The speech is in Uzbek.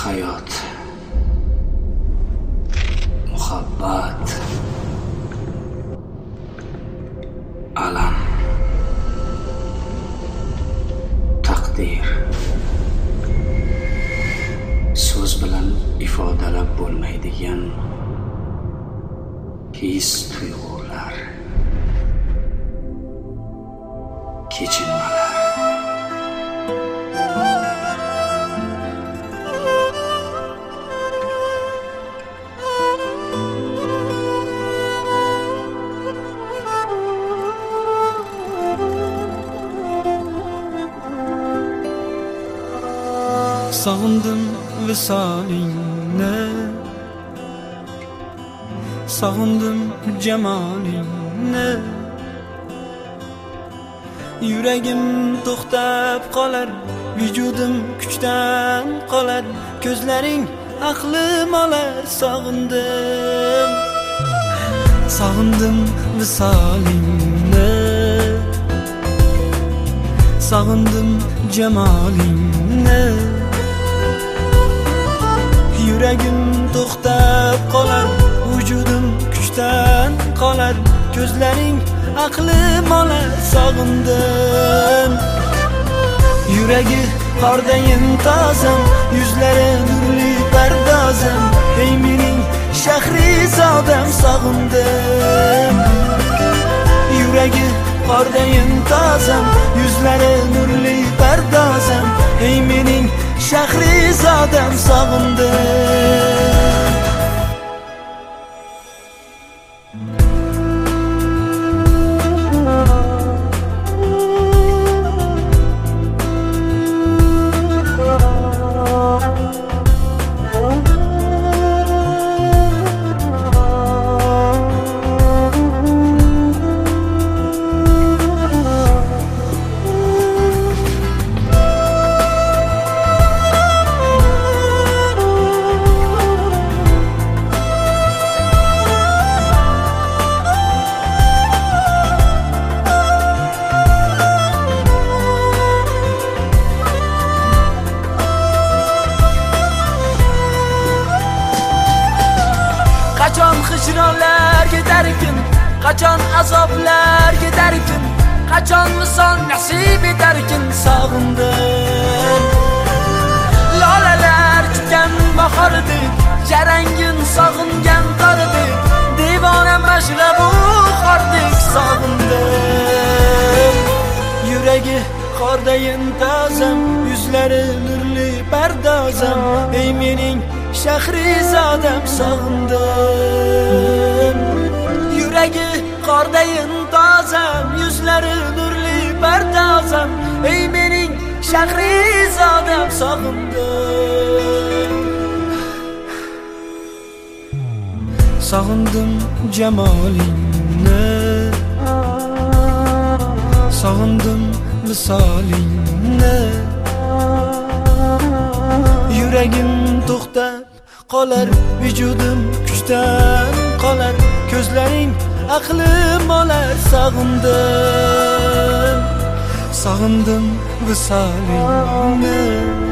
hayot, muhabbat, alam, taqdir so'z bilan ifodalab bo'lmaydigan his, tuyg'ular, kechinmalar. Sağındım visalinne, sağındım cemalinne. Yüreğim to'xtab qolar, vücudum kuchdan qolar. Ko'zlaring aqlim olar, sog'indim. Sog'indim visalinne, sog'indim cemalinne. Yüreğim to'xtab qolar, vücudum kuchdan qolar. Ko'zlaring aqlim olar, sog'indim. Yuragi qordayin tozam, yuzlari nurli pardozam. Ey mening Shahrizodam, sog'indim. Yuragi qordayin tozam, yuzlari nurli pardozam. Ey mening Shahrizodam, sog'indim. Qachon hijronlar ketarkin, qachon azoblar ketarkin, qachon misol nasib etarkin, sog'indim. Lolalar chiqqan bahordek, jarangin sog'ingan qordek, devona mashrabu xordek, sog'indim. Yuragi qordayin tozam, yuzlari nurli pardozam. Ey mening Shahrizodam, sog'indim. Yuragi qordayin tozam, yuzlari nurli pardozam. Ey mening Shahrizodam, sog'indim. Sog'indim jamolingni, sog'indim visolingni. Yuragim to'xtab qolar, vücudum kuchdan qolar. Ko'zlaring aqlim olar, sog'indim. Sog'indim visolingni.